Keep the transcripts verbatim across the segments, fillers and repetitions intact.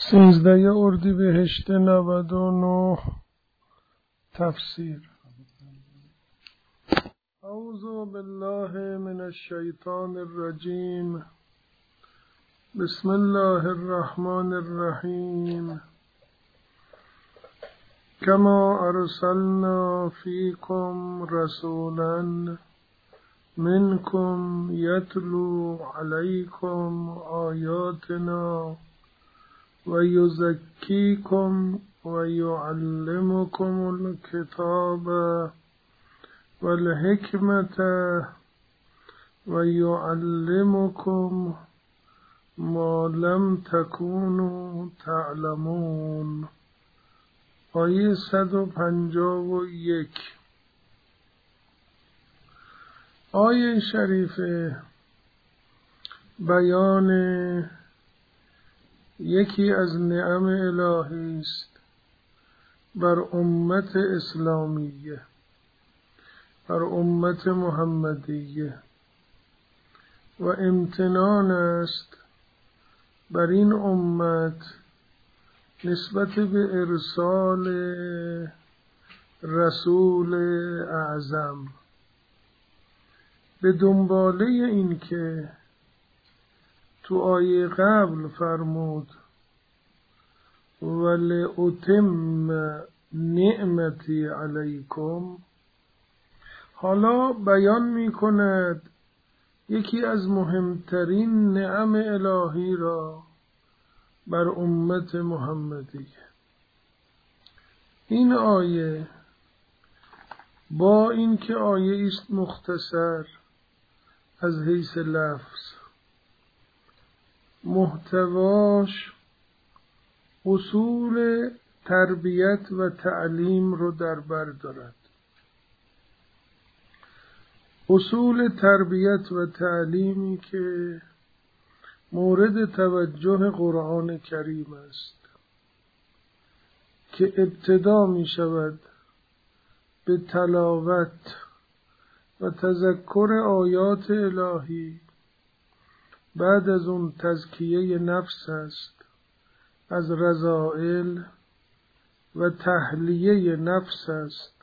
سیزده اردیبهشت نود و نه تفسیر. اعوذ بالله من الشیطان الرجیم. بسم الله الرحمن الرحیم. کما ارسلنا فیکم رسولا منکم یتلو علیکم آیاتنا و یزکیکم و یعلمکم الکتاب و الحکمت و یعلمکم ما لم تکونوا تعلمون. آیه صد و پنجاه و یک. آیه شریفه بیان یکی از نعم الهی است بر امت اسلامیه، بر امت محمدیه، و امتنان است بر این امت نسبت به ارسال رسول اعظم، به دنباله این که تو آیه قبل فرمود ولأتم نعمتی علیکم، حالا بیان می کند یکی از مهمترین نعم الهی را بر امت محمدی. این آیه با اینکه آیه است مختصر از حیث لفظ، محتواش اصول تربیت و تعلیم رو در بر دارد. اصول تربیت و تعلیمی که مورد توجه قرآن کریم است، که ابتدا می شود به تلاوت و تذکر آیات الهی، بعد از اون تزکیه نفس است از رذائل و تحلیه نفس است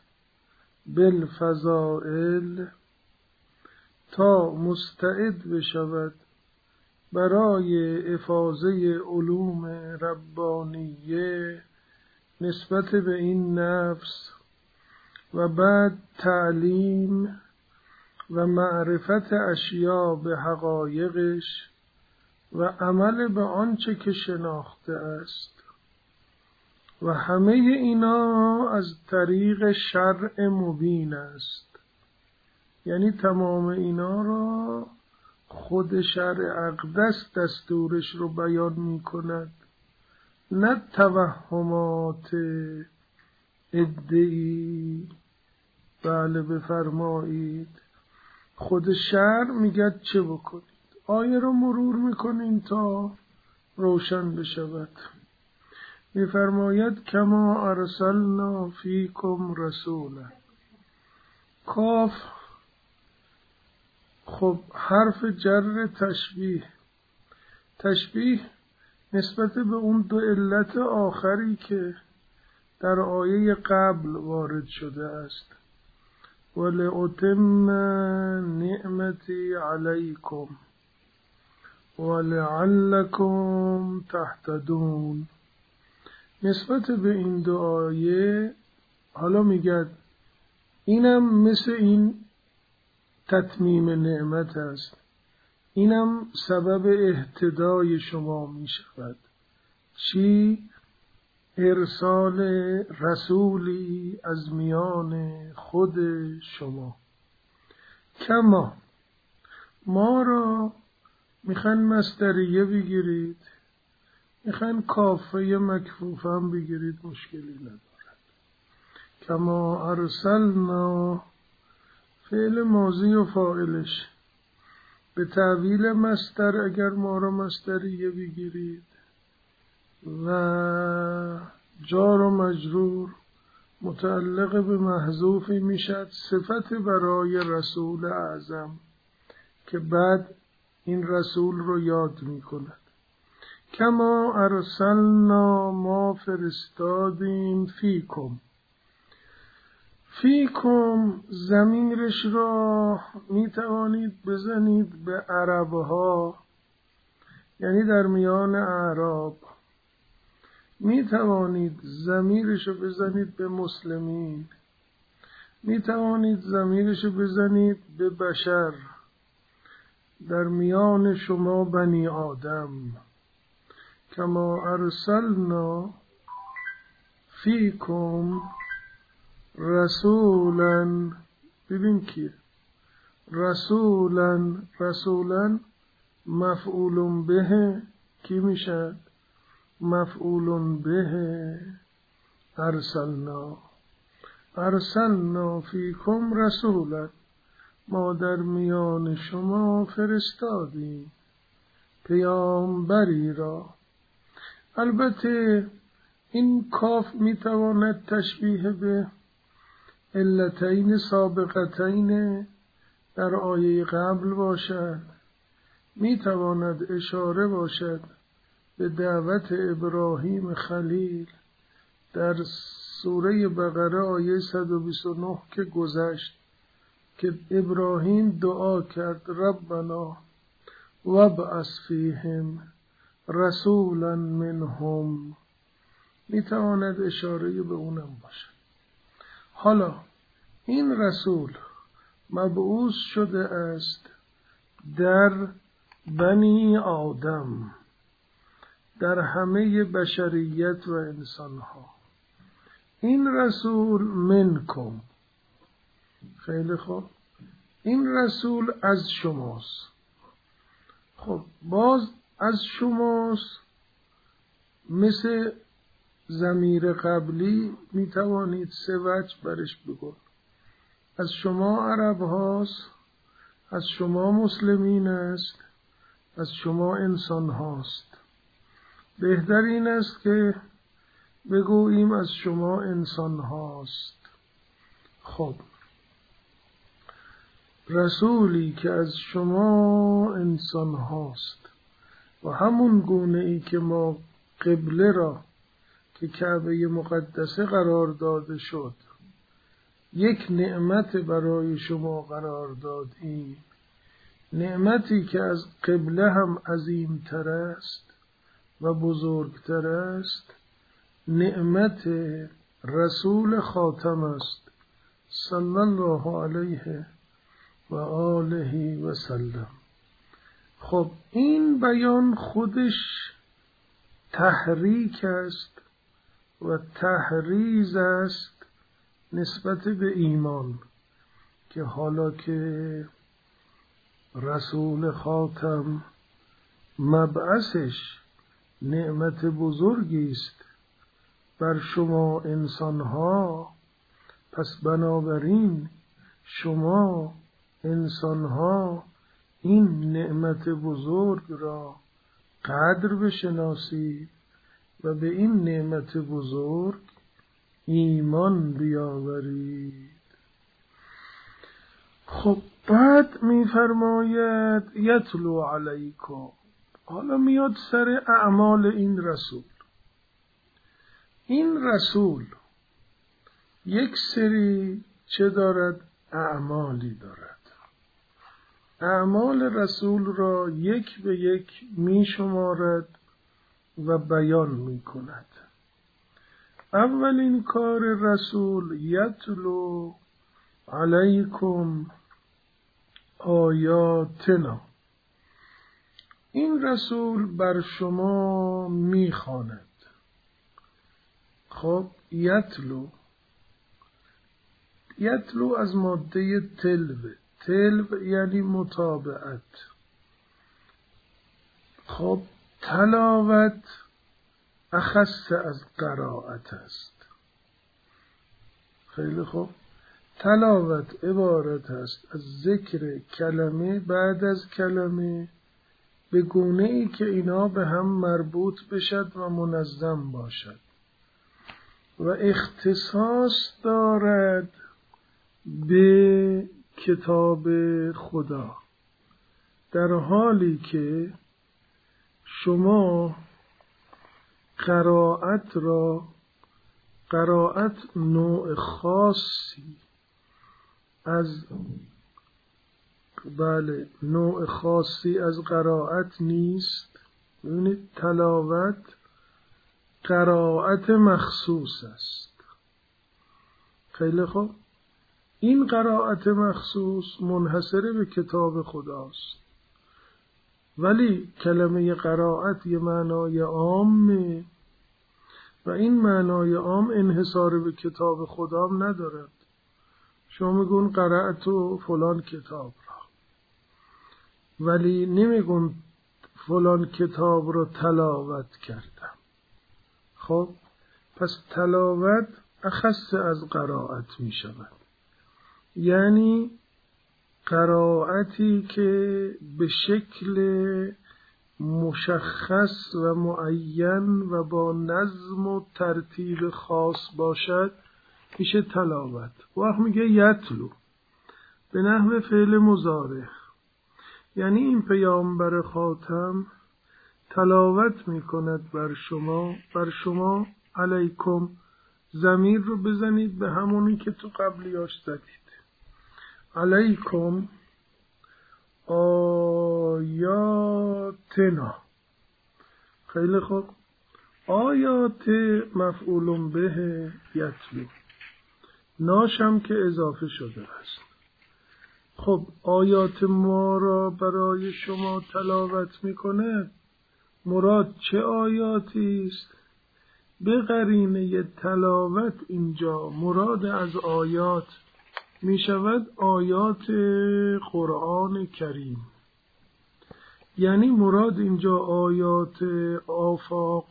بالفضائل، تا مستعد بشود برای افاضه علوم ربانیه نسبت به این نفس، و بعد تعلیم و معرفت اشیاء به حقایقش و عمل به آنچه که شناخته است، و همه اینا از طریق شرع مبین است. یعنی تمام اینا را خود شرع اقدس دستورش رو بیان می کند، نه توهمات ادعی. بله بفرمایید. خود شرع میگه چه بکنید. آیه رو مرور میکنیم تا روشن بشود. میفرماید کما ارسلنا فیکم رسولا. کاف خب حرف جر تشبیه، تشبیه نسبت به اون دو علت آخری که در آیه قبل وارد شده است. ولأتم نعمتی علیکم ولعلکم تهتدون. نسبت به این دو آیه حالا میگه اینم مثل این تتمیم نعمت است، اینم سبب اهتدای شما می شود. چی؟ ارسال رسولی از میان خود شما. کما ما را میخوان مصدریه بگیرید، میخوان کافه مکفوفه هم بگیرید، مشکلی ندارد. کما ارسلنا فعل ماضی و فاعلش به تعویل مصدر، اگر ما را مصدریه بگیرید، و جار و مجرور متعلق به محذوفی میشد صفت برای رسول اعظم که بعد این رسول رو یاد می کند کما ارسلنا ما فرستادیم فیکم. فیکم ضمیرش را می توانید بزنید به عربها، یعنی در میان اعراب. می توانید ضمیرش رو بزنید به مسلمین، می توانید ضمیرش رو بزنید به بشر، در میان شما بنی آدم. کما ارسلنا فیکم رسولا. ببین که رسولا رسولا مفعول به کی میشه؟ مفعول به ارسلنا. ارسلنا فیکم رسولا، ما در میان شما فرستادیم پیامبری را. البته این کاف میتواند تشبیه به علتین سابقتین در آیه قبل باشد، میتواند اشاره باشد به دعوت ابراهیم خلیل در سوره بقره آیه صد و بیست و نه که گذشت، که ابراهیم دعا کرد ربنا وابعث فیهم رسولا منهم. میتواند اشاره به اونم باشد. حالا این رسول مبعوث شده است در بنی آدم، در همه بشریت و انسانها. این رسول منکم. خیلی خوب، این رسول از شماست. خب باز از شماست، مثل ضمیر قبلی میتوانید سه وجه برش بگوید. از شما عرب هاست، از شما مسلمین است، از شما انسان هاست. بهتر این است که بگوییم از شما انسان هاست. خب رسولی که از شما انسان هاست، و همون گونه ای که ما قبله را که کعبه مقدسه قرار داده شد یک نعمت برای شما قرار دادیم، نعمتی که از قبله هم عظیمتر است و بزرگتر است، نعمت رسول خاتم است صلی الله علیه و آله و سلم. خب این بیان خودش تحریک است و تحریض است نسبت به ایمان، که حالا که رسول خاتم مبعثش نعمت بزرگی است بر شما انسانها، پس بنابراین شما انسانها این نعمت بزرگ را قدر بشناسید و به این نعمت بزرگ ایمان بیاورید. خب بعد میفرماید یتلو علیکم. حالا میاد سر اعمال این رسول. این رسول یک سری چه دارد؟ اعمالی دارد. اعمال رسول را یک به یک می شمارد و بیان می کند. اولین کار رسول یتلو علیکم آیاتنا. این رسول بر شما می خواند. خب یتلو یتلو از ماده تلو. تلو یعنی متابعت. خب تلاوت اخص از قرائت است. خیلی خوب، تلاوت عبارت است از ذکر کلمه بعد از کلمه به گونه ای که اینا به هم مربوط بشد و منظم باشد و اختصاص دارد به کتاب خدا، در حالی که شما قرائت را، قرائت نوع خاصی از بله نوع خاصی از قرائت نیست. ببینید تلاوت قرائت مخصوص است. خیلی خوب، این قرائت مخصوص منحصر به کتاب خداست، ولی کلمه قرائت یه معنای عامه و این معنای عام انحصار به کتاب خدا ندارد. شما میگون قرأت و فلان کتاب را، ولی نمیگون فلان کتاب را تلاوت کردم. خب پس تلاوت اخص از قرائت می شود، یعنی قرائتی که به شکل مشخص و معین و با نظم و ترتیب خاص باشد میشه تلاوت. وقت میگه یتلو به نحو فعل مضارع، یعنی این پیامبر خاتم تلاوت میکند بر شما. بر شما علیکم ضمیر رو بزنید به همونی که تو قبلیاش زدید. علیکم آیاتنا. خیلی خوب، آیات مفعول به یتلو، ناشم که اضافه شده است. خب آیات ما را برای شما تلاوت میکنه، مراد چه آیاتی است؟ به قرینه تلاوت اینجا مراد از آیات می شود آیات قرآن کریم، یعنی مراد اینجا آیات آفاق،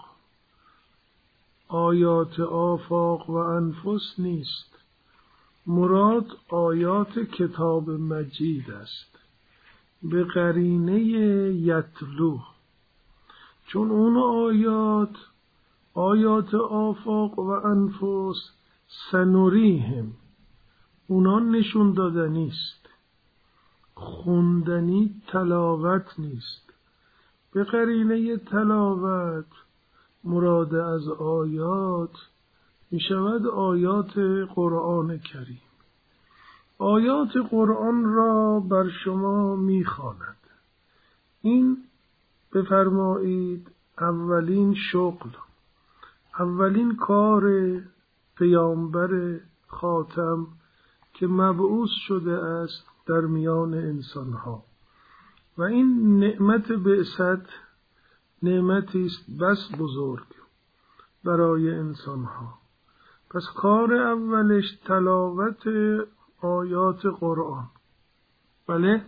آیات آفاق و انفس نیست، مراد آیات کتاب مجید است به قرینه یتلو، چون اون آیات آیات آفاق و انفس سنوریهم، اونا نشون دادنی است، خوندنی تلاوت نیست. به قرینه تلاوت مراد از آیات می شود آیات قرآن کریم. آیات قرآن را بر شما می خواند. این بفرمایید اولین شغل، اولین کار پیامبر خاتم که مبعوث شده است در میان انسانها، و این نعمت بعثت نعمتی است بس بزرگ برای انسانها. پس کار اولش تلاوت آیات قرآن. بله؟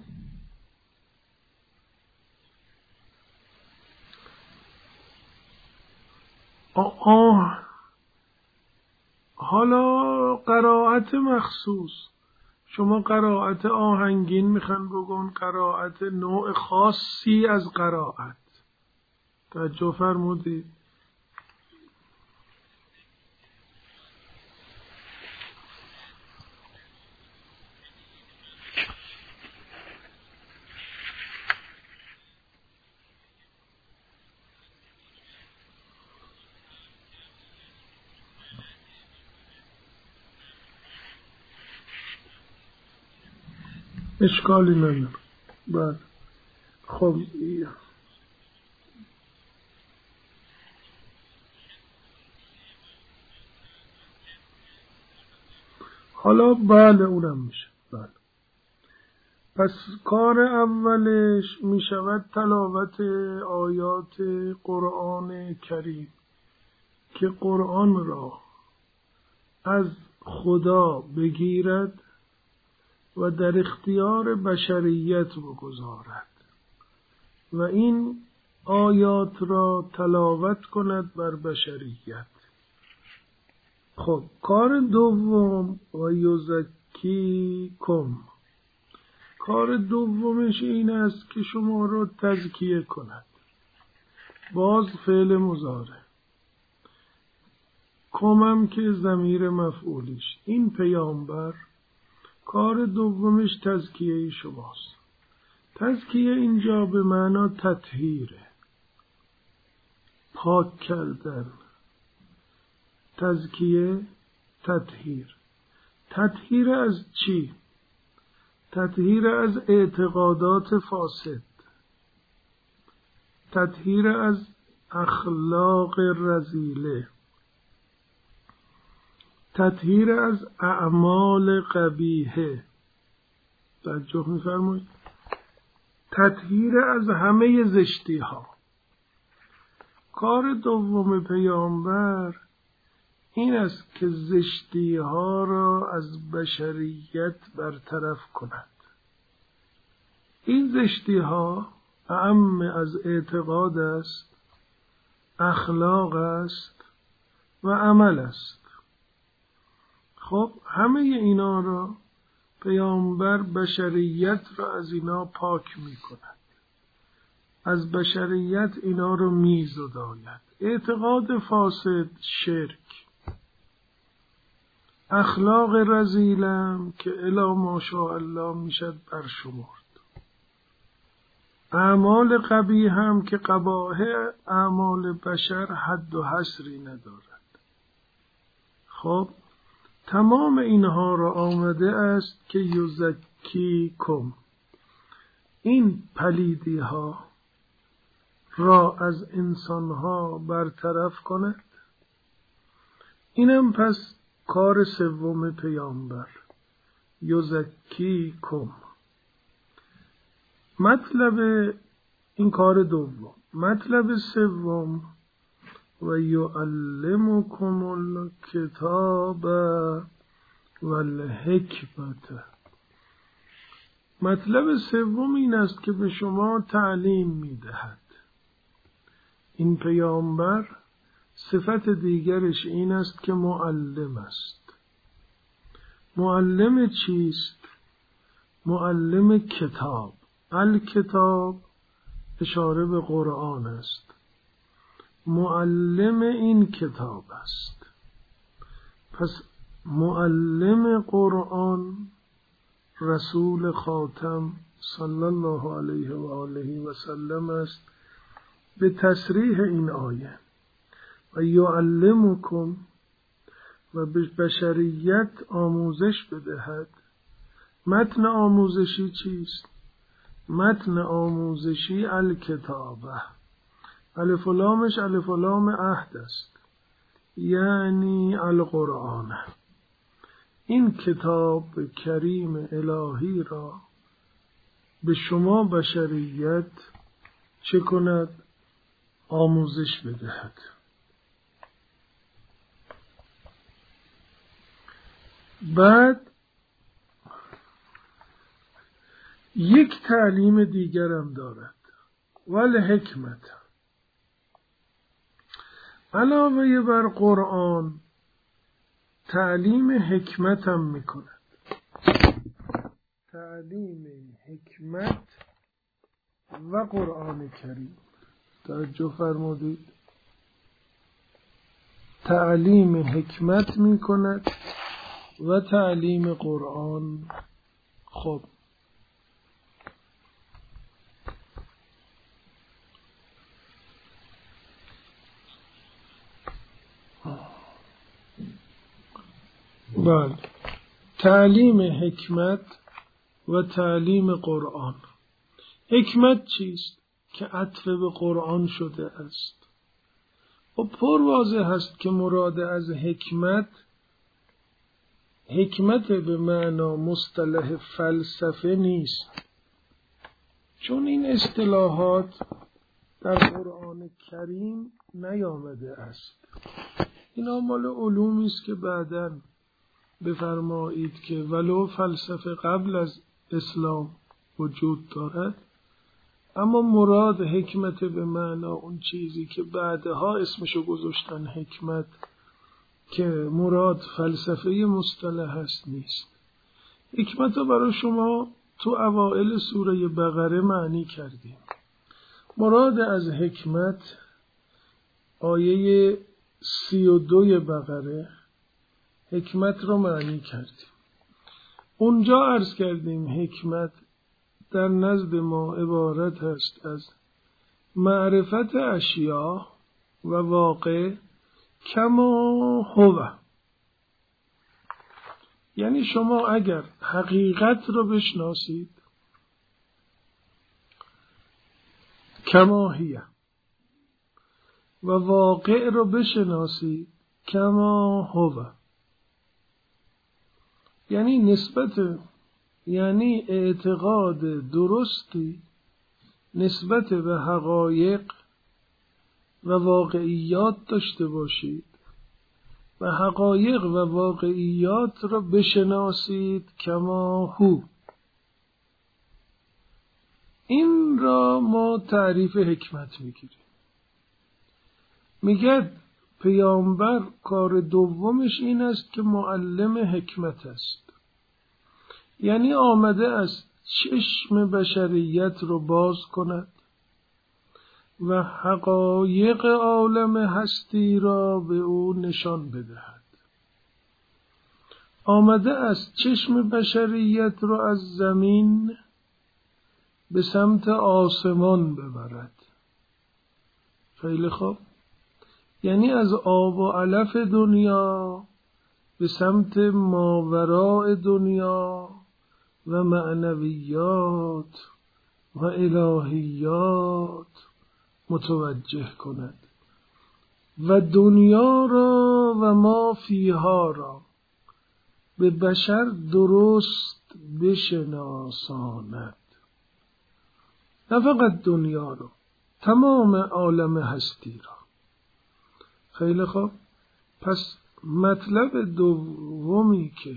آه حالا قرائت مخصوص، شما قرائت آهنگین میخوان بگون قرائت نوع خاصی از قرائت. توجه فرمودید؟ اشکالی نداره. بله خب حالا بله اونم میشه. بله پس کار اولش می شود تلاوت آیات قرآن کریم که قرآن را از خدا بگیرد و در اختیار بشریت بگذارد و این آیات را تلاوت کند بر بشریت. خب کار دوم و یزکی کم، کار دومش این است که شما را تزکیه کند. باز فعل مضارع، کمم که ضمیر مفعولیش. این پیامبر کار دومش تزکیه شماست. تزکیه اینجا به معنا تطهیره، پاک کردن. تزکیه، تطهیر. تطهیر از چی؟ تطهیر از اعتقادات فاسد، تطهیر از اخلاق رذیله، تطهیر از اعمال قبیحه. توجه می‌فرمایید؟ تطهیر از همه زشتی ها. کار دوم پیامبر این است که زشتی ها را از بشریت برطرف کند. این زشتی ها اعم از اعتقاد است، اخلاق است و عمل است. خب همه اینا را پیامبر بشریت را از اینا پاک می کند. از بشریت اینا رو می زداید. اعتقاد فاسد، شرک. اخلاق رذیلم که الا ماشاءالله میشد برشمرد. اعمال قبیح هم که قباح اعمال بشر حد و حصری ندارد. خب تمام اینها را آمده است که یزکیکم، این پلیدی ها را از انسان ها برطرف کند. اینم پس کار سوم پیامبر، یزکیکم. مطلب این کار دوم. مطلب سوم و یعلمکم الکتاب والحکمت. مطلب سوم این است که به شما تعلیم میدهد. این پیامبر صفت دیگرش این است که معلم است. معلم چیست؟ معلم کتاب. الکتاب اشاره به قرآن است. معلم این کتاب است. پس معلم قرآن رسول خاتم صلی الله علیه و آله و سلم است به تصریح این آیه. و یعلمکم، و به بشریت آموزش بدهد. متن آموزشی چیست؟ متن آموزشی الکتابه. الف و لامش الف و لام عهد است، یعنی القرآن. این کتاب کریم الهی را به شما بشریت چه کند؟ آموزش بدهد. بعد یک تعلیم دیگرم دارد، والحکمت. علاوه بر قرآن تعلیم حکمت هم میکند. تعلیم حکمت و قرآن کریم. توجه فرمودید؟ تعلیم حکمت میکند و تعلیم قرآن. خب بله، تعلیم حکمت و تعلیم قرآن. حکمت چیست؟ که عطف به قرآن شده است. و پر واضح است که مراد از حکمت، حکمت به معنا مصطلح فلسفه نیست، چون این اصطلاحات در قرآن کریم نیامده است. اینا مال علومی است که بعداً بفرمایید که ولو فلسفه قبل از اسلام وجود دارد، اما مراد حکمت به معنا اون چیزی که بعدها اسمشو گذاشتن حکمت، که مراد فلسفه مصطلح هست، نیست. حکمت رو برای شما تو اوائل سوره بقره معنی کردیم. مراد از حکمت آیه سی و دوی بقره حکمت رو معنی کردیم. اونجا عرض کردیم حکمت در نزد ما عبارت است از معرفت اشیاء و واقع کما هو. یعنی شما اگر حقیقت رو بشناسید کما هیه و واقع رو بشناسید کما هو، یعنی نسبت یعنی اعتقاد درستی نسبت به حقایق و واقعیات داشته باشید و حقایق و واقعیات را بشناسید کما هو. این را ما تعریف حکمت میگیریم. میگه پیامبر کار دومش این است که معلم حکمت است، یعنی آمده است چشم بشریت رو باز کند و حقایق عالم هستی را به او نشان بدهد. آمده است چشم بشریت را از زمین به سمت آسمان ببرد. خیلی خوب، یعنی از آب و علف دنیا به سمت ماوراء دنیا و معنویات و الهیات متوجه کند و دنیا را و ما فیها را به بشر درست بشناساند. نه فقط دنیا را، تمام عالم هستی را. خیلی خوب، پس مطلب دومی که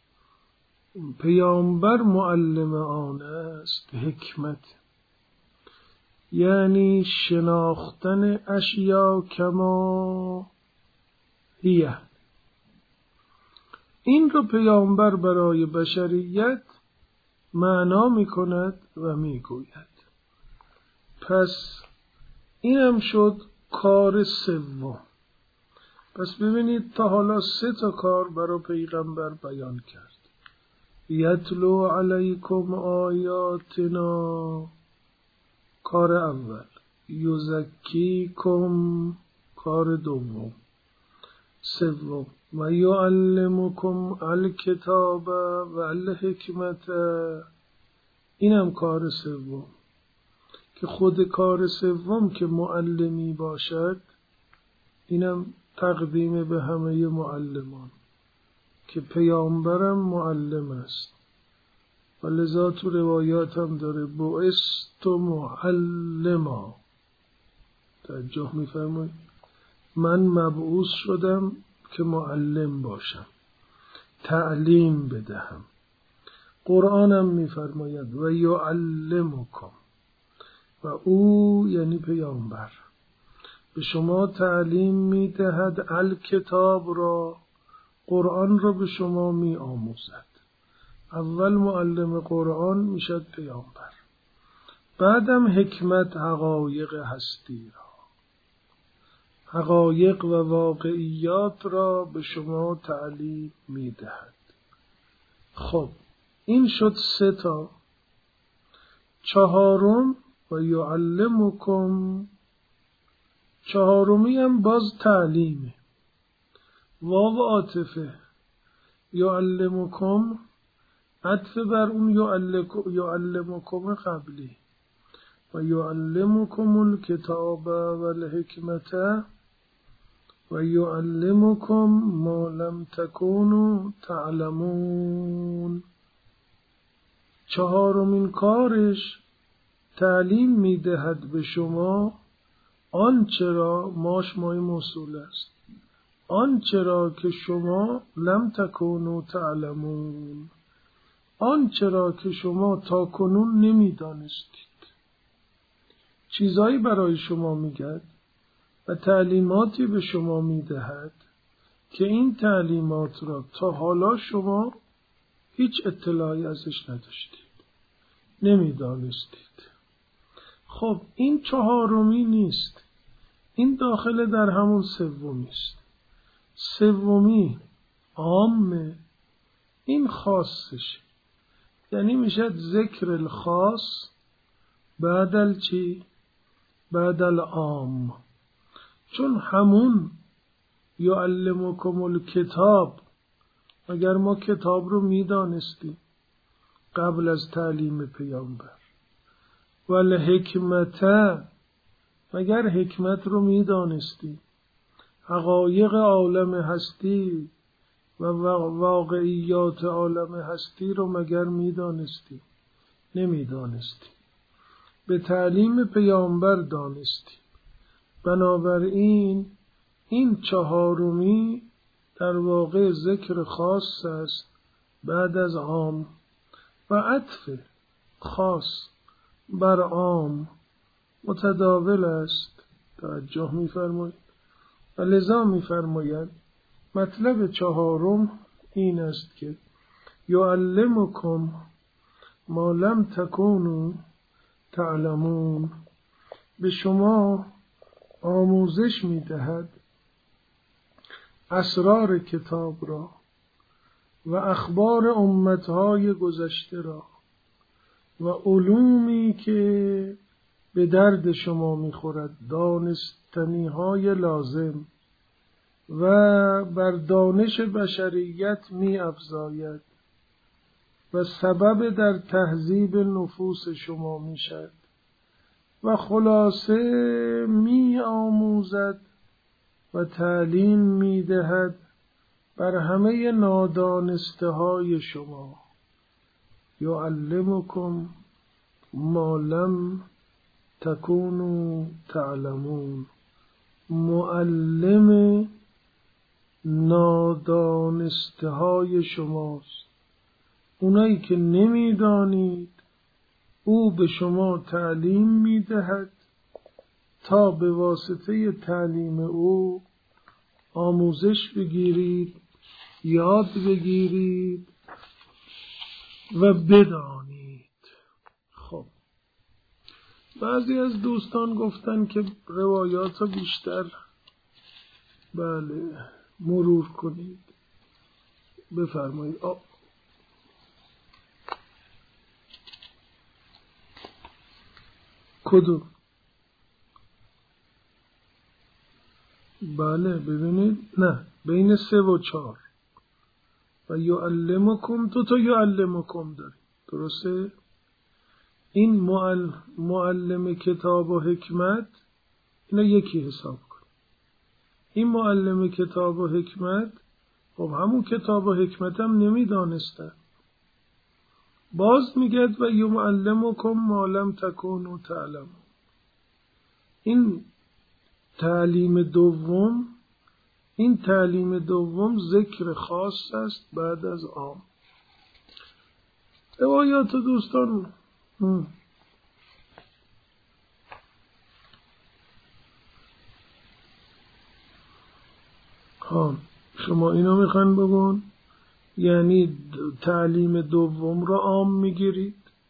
پیامبر معلم آن است حکمت، یعنی شناختن اشیا کما هیه. این رو پیامبر برای بشریت معنا می کند و می گوید. پس اینم شد کار سوم. پس ببینید تا حالا سه تا کار برای پیغمبر بیان کرد. یتلو علیکم آیاتنا کار اول، یزکیکم کار دوم، سوم و یعلمکم الکتاب و الحکمت اینم کار سوم، که خود کار سوم که معلمی باشد اینم تقدیم به همه معلمان که پیامبرم معلم است و لذا تو روایات هم داره بعثت معلما. توجه می‌فرمایید، من مبعوث شدم که معلم باشم، تعلیم بدهم. قرآنم می‌فرماید و یعلمکم، و او یعنی پیامبر به شما تعلیم می‌دهد الکتاب را، قرآن را به شما می‌آموزد. اول معلم قرآن میشد پیامبر، بعدم حکمت حقایق هستی را، حقایق و واقعیات را به شما تعلیم می‌دهد. خب این شد سه تا. چهارم و یعلمکم، چهارمی هم باز تعلیمه، واو عاطفه. یعلمکم عطف بر اون یعلمکم قبلی و یعلمکم الکتاب و الحکمت و یعلمکم ما لم تکونوا تعلمون. چهارمین کارش تعلیم میدهد به شما آنچه را، ماش مای موصول است، آنچه را که شما لم تکونوا تعلمون، آنچه را که شما تا کنون نمیدانستید. چیزایی برای شما میگد و تعلیماتی به شما میدهد که این تعلیمات را تا حالا شما هیچ اطلاعی ازش نداشتید، نمیدانستید. خب این چهارمی نیست، این داخل در همون سومی است. سومی عامه، این خاصش، یعنی میشد ذکر الخاص بعد چی؟ بعد العام. چون همون یعلمکم الکتاب، اگر ما کتاب رو میدانستیم قبل از تعلیم پیامبر، والحکمت، مگر حکمت رو میدانستیم، حقایق عالم هستی و واقعیات عالم هستی رو مگر میدانستیم؟ نمیدانستیم. به تعلیم پیامبر دانستیم. بنابراین این چهارمی در واقع ذکر خاص است بعد از عام و عطف خاص بر عام متداول است. توجه می‌فرمایید. و لذا می‌فرماید مطلب چهارم این است که یعلمکم ما لم تکونوا تعلمون، به شما آموزش می‌دهد اسرار کتاب را و اخبار امتهای گذشته را و علومی که به درد شما می‌خورد، دانستنی‌های لازم و بر دانش بشریت می‌افزاید و سبب در تهذیب نفوس شما می‌شود و خلاصه می‌آموزد و تعلیم می‌دهد بر همه نادانسته های شما. یعلمکم ما لم تکونوا تعلمون، معلم نادانسته های شماست. اونایی که نمیدانید او به شما تعلیم میدهد تا به واسطه تعلیم او آموزش بگیرید، یاد بگیرید و بدانید. خب بعضی از دوستان گفتن که روایات رو بیشتر بله مرور کنید. بفرمایید. آ... کدوم؟ بله ببینید، نه بین سه و چهار و یعلمکم، دو تا یعلمکم داریم، درسته؟ این معل... معلم کتاب و حکمت اینا یکی حساب کن. این معلم کتاب و حکمت، خب همون کتاب و حکمت هم نمیدانستن. باز میگد و یعلمکم ما لم تکونوا تعلمون. این تعلیم دوم، این تعلیم دوم ذکر خاص است بعد از عام. روایات دوستان ها شما اینو میخوان بگون یعنی تعلیم دوم را عام میگیرید؟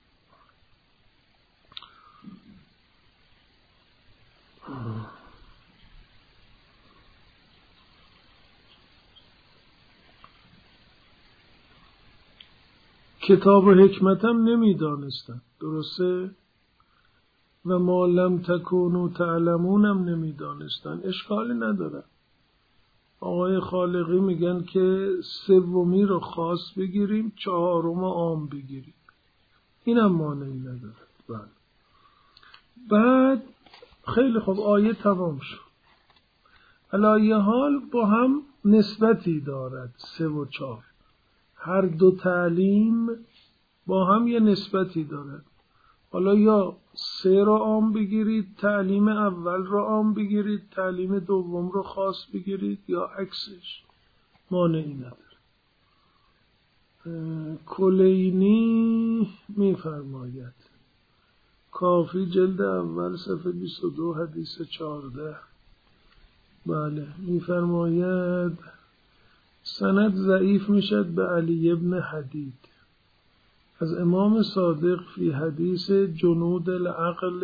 کتاب و حکمت هم نمیدانستن، درسته؟ و ما لم تکونوا تعلمون هم نمیدانستن. اشکالی نداره. آقای خالقی میگن که سومی رو خاص بگیریم، چهارم رو عام بگیریم. اینم مانعی نداره. بله. بعد خیلی خوب، آیه تمام شد. علایه حال با هم نسبتی دارد، سه و چهار. هر دو تعلیم با هم یه نسبتی دارد. حالا یا سه رو عام بگیرید، تعلیم اول رو عام بگیرید، تعلیم دوم رو خاص بگیرید، یا عکسش، مانعی نداره. کلینی میفرماید، کافی جلد اول صفحه بیست و دو حدیث چهارده، بله میفرماید سند ضعیف میشد به علی ابن حدید از امام صادق فی حدیث جنود العقل.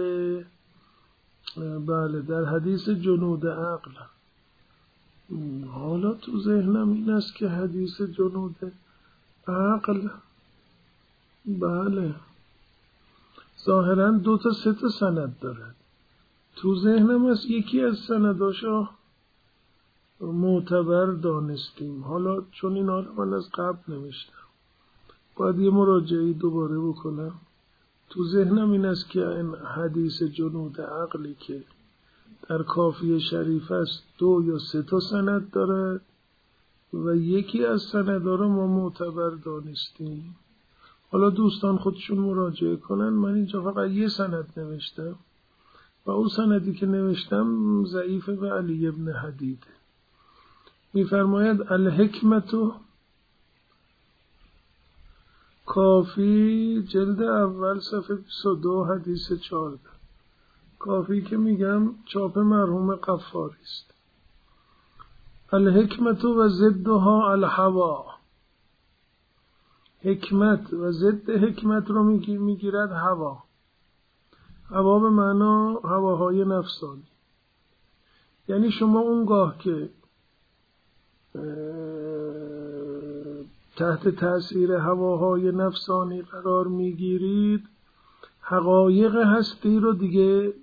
بله در حدیث جنود عقل. حالا تو ذهنم این است که حدیث جنود عقل، بله ظاهرا دو تا سه تا سند دارد. تو ذهنم از یکی از سنداشا معتبر دانستیم. حالا چون اینا رو من از قبل نوشتم باید یه مراجعه دوباره بکنم. تو ذهنم این است که این حدیث جنود عقلی که در کافی شریف است دو یا سه تا سند داره و یکی از سندها رو ما معتبر دانستیم. حالا دوستان خودشون مراجعه کنن، من اینجا فقط یه سند نوشتم و اون سندی که نوشتم ضعیف به علی ابن حدید. میفرماید الحکمتو کافی جلد اول صفحه بیست و دو حدیث چهارده. کافی که میگم چاپ مرحوم قفاری است. الحکمت و ضدها الهوا. حکمت و ضد حکمت رو میگیرد هوا. هوا به معنا هواهای نفسانی. یعنی شما اونگاه که تحت تأثیر هواهای نفسانی قرار میگیرید حقایق هستی رو دیگه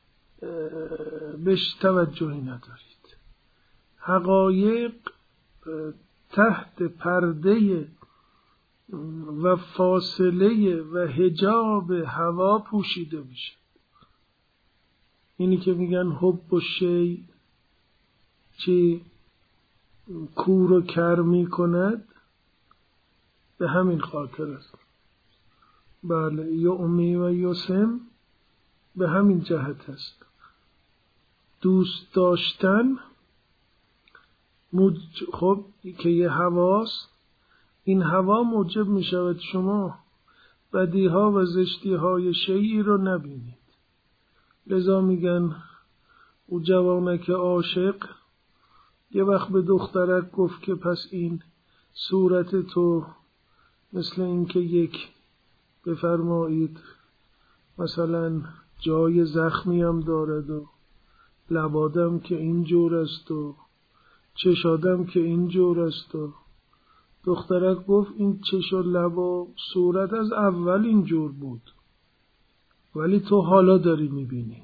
بهش توجهی ندارید. حقایق تحت پرده و فاصله و حجاب هوا پوشیده میشه. اینی که میگن حب و شی چی کور و کر میکند به همین خاطر است. بله، یومی و یوسم به همین جهت است. دوست داشتن موج... خب که یه هواست، این هوا موجب می شود شما بدیها و زشتیهای شیعی رو نبینید. لذا میگن او جوانک عاشق یه وقت به دخترک گفت که پس این صورت تو مثل این که یک بفرمایید مثلا جای زخمی هم دارد و لبادم که این جور است و چشادم که این جور است و دخترک گفت این چش و لب و صورت از اول این جور بود ولی تو حالا داری میبینی.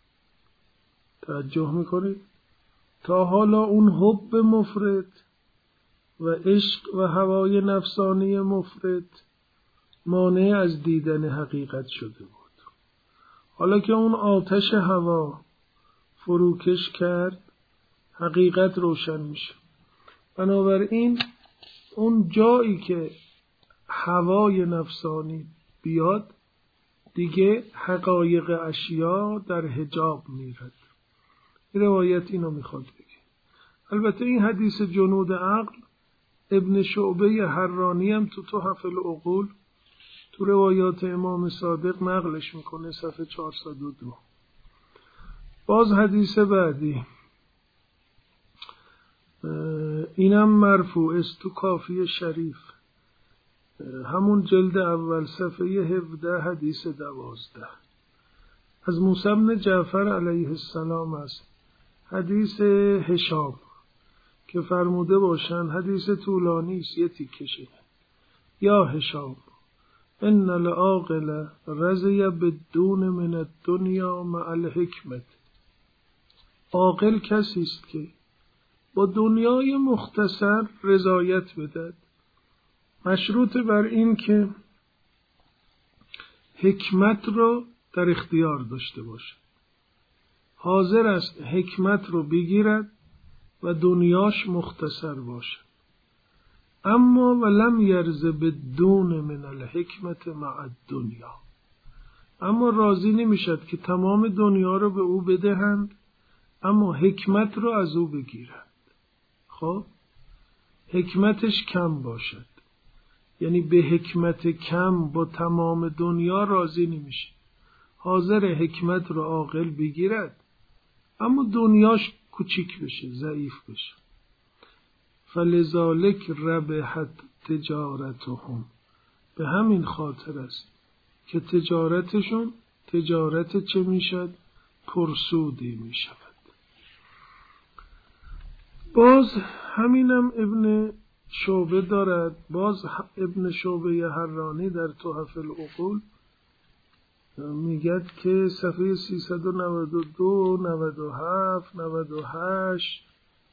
توجه میکنید؟ تا حالا اون حب مفرط و عشق و هوای نفسانی مفرط مانع از دیدن حقیقت شده بود. حالا که اون آتش هوا فروکش کرد حقیقت روشن میشه. بنابراین اون جایی که هوای نفسانی بیاد دیگه حقایق اشیا در حجاب میرد. این روایت اینو میخواد بگه. البته این حدیث جنود عقل ابن شعبه حرانی هم تو تحف العقول تو روایات امام صادق نقلش میکنه صفحه چهارصد و دو. باز حدیث بعدی اینم مرفوع است تو کافی شریف همون جلد اول صفحه هفده حدیث دوازده از موسی بن جعفر علیه السلام است. حدیث هشام که فرموده باشن حدیث طولانی است یه تیکشه. یا هشام ان العاقل رضی بالدون من الدنیا مع الحکمت. عاقل کسی است که با دنیای مختصر رضایت بدهد مشروط بر این که حکمت رو در اختیار داشته باشه. حاضر است حکمت رو بگیرد و دنیاش مختصر باشه. اما ولم یرض بدون من الحکمت مع الدنیا. اما راضی نمیشد که تمام دنیا رو به او بدهند اما حکمت رو از او بگیرند. خب حکمتش کم باشد، یعنی به حکمت کم با تمام دنیا راضی نمیشه. حاضر حکمت رو عاقل بگیرد اما دنیاش کوچیک بشه، ضعیف بشه. فلذالک ربحت تجارتهم. به همین خاطر است که تجارتشون تجارت چه میشد؟ پرسودی میشود. باز همینم ابن شعبه دارد. باز ابن شعبه حرانی در تحف العقول میگد که صفحه سیصد و نود و دو، نود و هفت، نود و هشت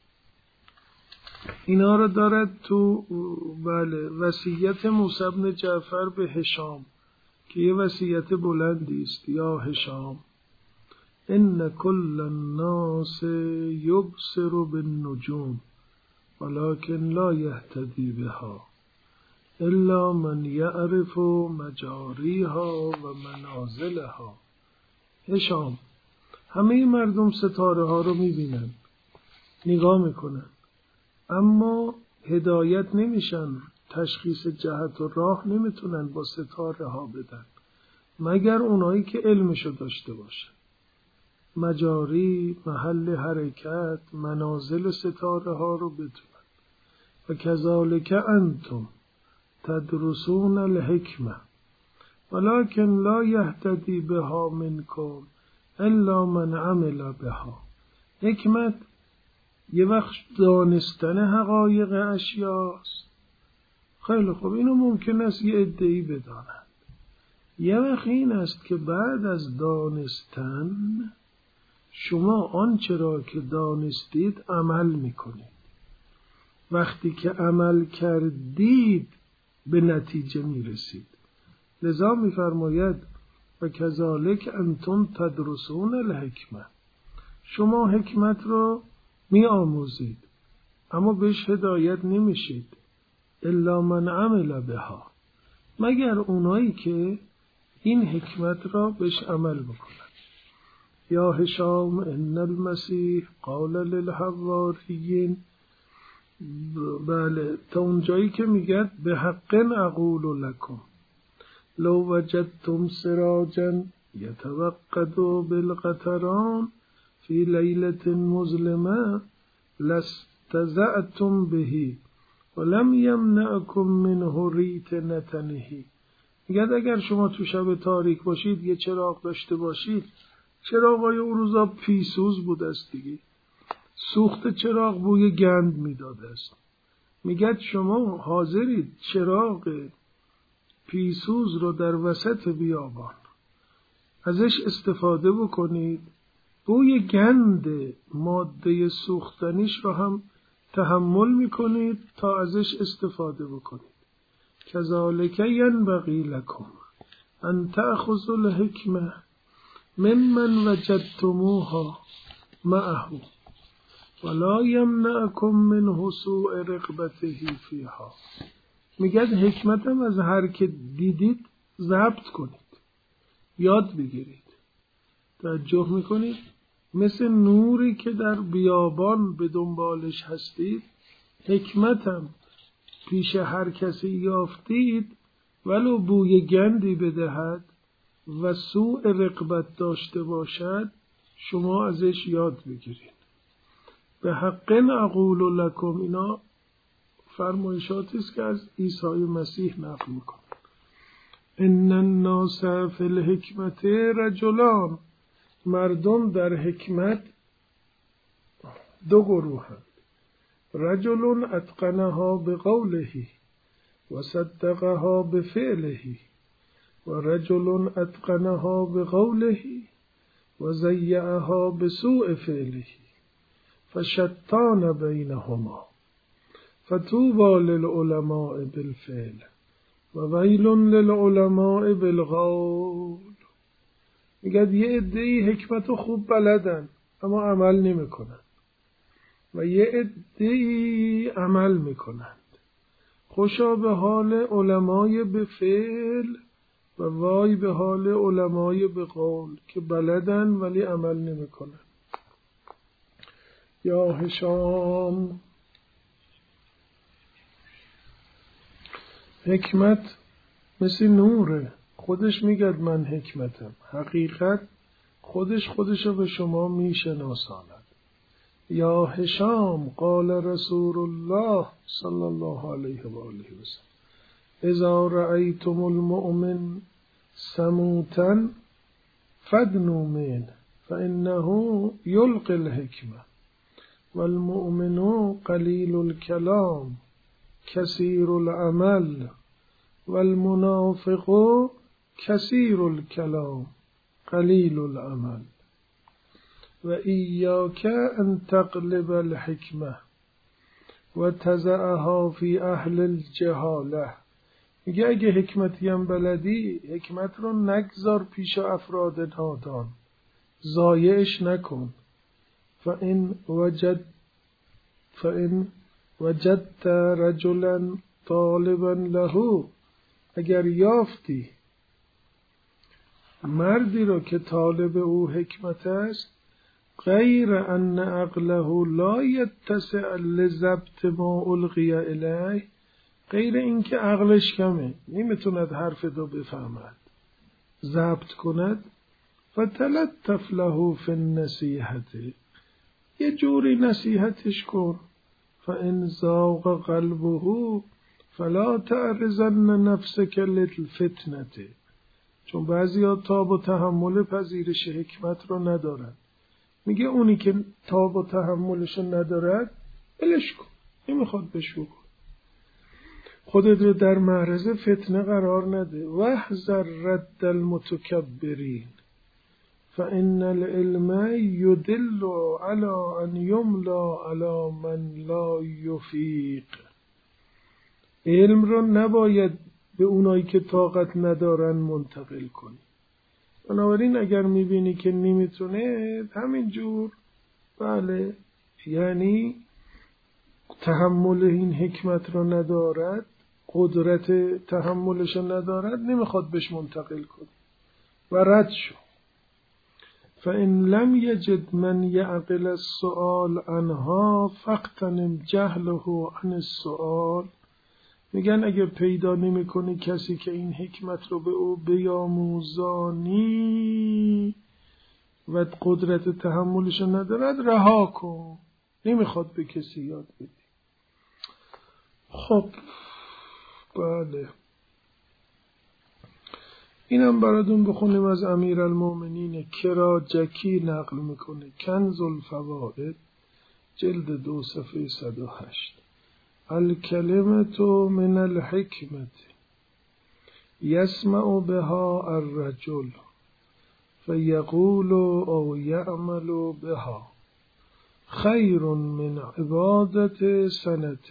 اینا رو دارد تو بله وصیت موسی بن جعفر به هشام که یه وصیت بلندی است. یا هشام ان کل الناس یبصر بالنجوم ولكن لا یهتدی بها الا من یعرف مجاریها و منازلها. هشام همه مردم ستاره ها رو میبینن، نگاه میکنن، اما هدایت نمیشن، تشخیص جهت و راه نمیتونن با ستاره ها بدن مگر اونایی که علمشو داشته باشن. مجاری، محل حرکت، منازل ستاره ها رو بدونن. و کذالک انتم تدرسون الحکمه ولكن لا یهتدی بها منکم الا من عمل بها. حکمت یه وقت دانستن حقایق اشیاست. خیلی خوب، اینو ممکن است یه ادعی بدانند. یه وقت این است که بعد از دانستن شما آنچه را که دانستید عمل میکنید. وقتی که عمل کردید به نتیجه میرسید. لذا میفرماید و کذالک انتم تدرسون الحکمه. شما حکمت رو می آموزید اما بهش هدایت نمیشید. الا من عمل بها، مگر اونایی که این حکمت را بهش عمل بکنن. یا هشام ان المسیح قال للحواریین، بله تا اونجایی که میگه به حق اقول لکم لو وجدتم سراجا یتوقد بالقطران فی لیلة مظلمه لاستضعتم به ولم یمنعکم منه ریت نتنه. میگه اگر شما تو شب تاریک باشید یه چراغ داشته باشید، چراغای اون روزا پیسوز بود است دیگه، سوخت چراغ بوی گند میداد است. میگه شما حاضرید چراغ پیسوز رو در وسط بیابان ازش استفاده بکنید، بوی گند ماده سوختنیش رو هم تحمل میکنید تا ازش استفاده بکنید. کذالک ینبغی لکم ان تأخذوا الحکمه ممن وجدتموها معه ولا یمنعکم منه سوء رغبته فیها. میگه حکمتم از هر که دیدید ضبط کنید، یاد بگیرید. توجه میکنید مثل نوری که در بیابان به دنبالش هستید، حکمتم پیش هر کسی یافتید ولو بوی گندی بدهد و سوء رغبت داشته باشد شما ازش یاد بگیرید. به حق اقول لکم، اینا فرمایشاتی است که از عیسی مسیح نقل میکنه. ان الناس فی الحکمت رجلان، مردم در حکمت دو گروهند. رجل اتقنها بقوله و صدقها بفعله و رجل اتقنها بقوله و ضیعها بسوء فعله فشتان بینهما فطوبى للعلماء بالفعل و ویل للعلماء بالقول. میگه یه عده‌ای حکمت خوب بلدن اما عمل نمیکنن و یه عده‌ای عمل میکنند. خوشا به حال علمای به فعل و وای به حال علمای به قول که بلدن ولی عمل نمیکنن. یا هشام، حکمت مثل نوره، خودش میگه من حکمتم، حقیقت خودش خودشو به شما میشناساند. یا هشام قال رسول الله صلی الله علیه و آله و سلم اذا رأیتم المؤمن سموتا فادنوا منه فانه یلقی الحکمه والمؤمن قلیل الكلام کثیر العمل والمنافق کثیر الکلام قلیل العمل و ایاک ان تقلب الحکمه و تضعها فی اهل الجهاله. میگه اگه حکمتی هم بلدی، حکمت رو نگذار پیش افراد نادان، ضایعش نکن. فإن وجد فإن وجدت رجلا طالبا له، اگر یافتی مردی رو که طالب او حکمت است، غیر ان عقله لا یتسع لضبط ما القی الیه، غیر اینکه عقلش کمه نمیتوند حرف دو بفهمد ضبط کند، فتلطف له فی النصیحة، یه جوری نصیحتش کن. فإن زاغ قلبه فلا تعرضن نفسك للفتنة، چون بعضی ها تاب و تحمل پذیرش حکمت رو ندارن. میگه اونی که تاب و تحملش رو ندارد بلش کن، نمیخواد بشو، خودت رو در معرض فتنه قرار نده. واحذر رد المتکبرین فإن العلم يدل على ان يملا على من لا يفيق، علم رو نباید به اونایی که طاقت ندارن منتقل کنی. بنابراین اگر میبینی که نمیتونه همینجور، بله یعنی تحمل این حکمت رو ندارد، قدرت تحملش رو ندارد، نمیخواد بهش منتقل کنی و رد شو. فإن لم يجد من يعقل السؤال عنها فاغتنم جهله عن السؤال، میگن اگر پیدا نمی کنی کسی که این حکمت رو به او بیاموزانی و قدرت تحملش رو ندارد، رها کن، نمیخواد به کسی یاد بدی. خب بله، اینم براتون بخونیم از امیرالمومنین کراجکی نقل میکنه، کنز الفوائد جلد دو صفحه صد و هشت. الکلمت من الحکمت یسمع بها الرجل فیقول او یعمل بها خیر من عبادت سنت.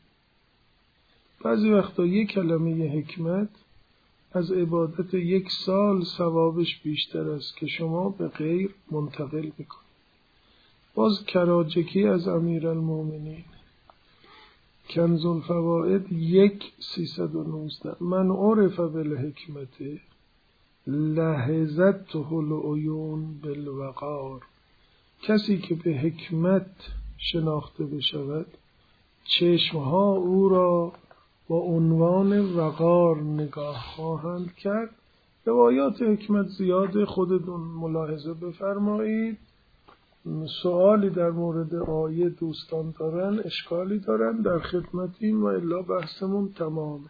بعضی وقتا یک کلمه حکمت از عبادت یک سال ثوابش بیشتر است که شما به غیر منتقل میکنید. باز کراجکی از امیرالمومنین، کنز الفوائد یک سیصد و نوزده. من عرف بالحکمت لحظته العیون بالوقار، کسی که به حکمت شناخته بشود چشمها او را با عنوان وقار نگاه خواهند کرد. روایات حکمت زیاد، خودتون ملاحظه بفرمایید. سوالی در مورد آیه دوستان دارن، اشکالی دارن، در خدمتیم و الا بحثمون تمامه.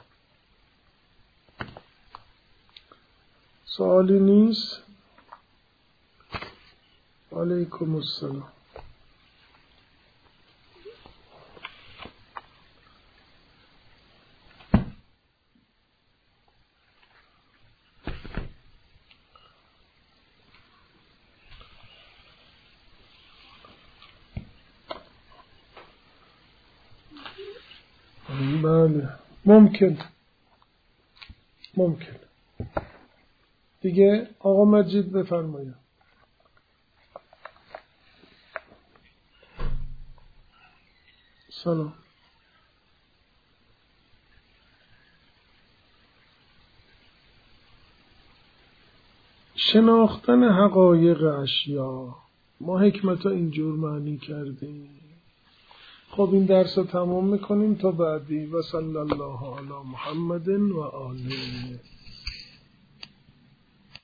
سوالی نیست؟ علیکم السلام. بله ممکن ممکن دیگه. آقا مجید بفرمایید. سلام. شناختن حقایق اشیا، ما حکمت رو اینجور معنی کردیم. خب این درس رو تمام میکنیم تا بعدی. و صلی الله علی محمد و آله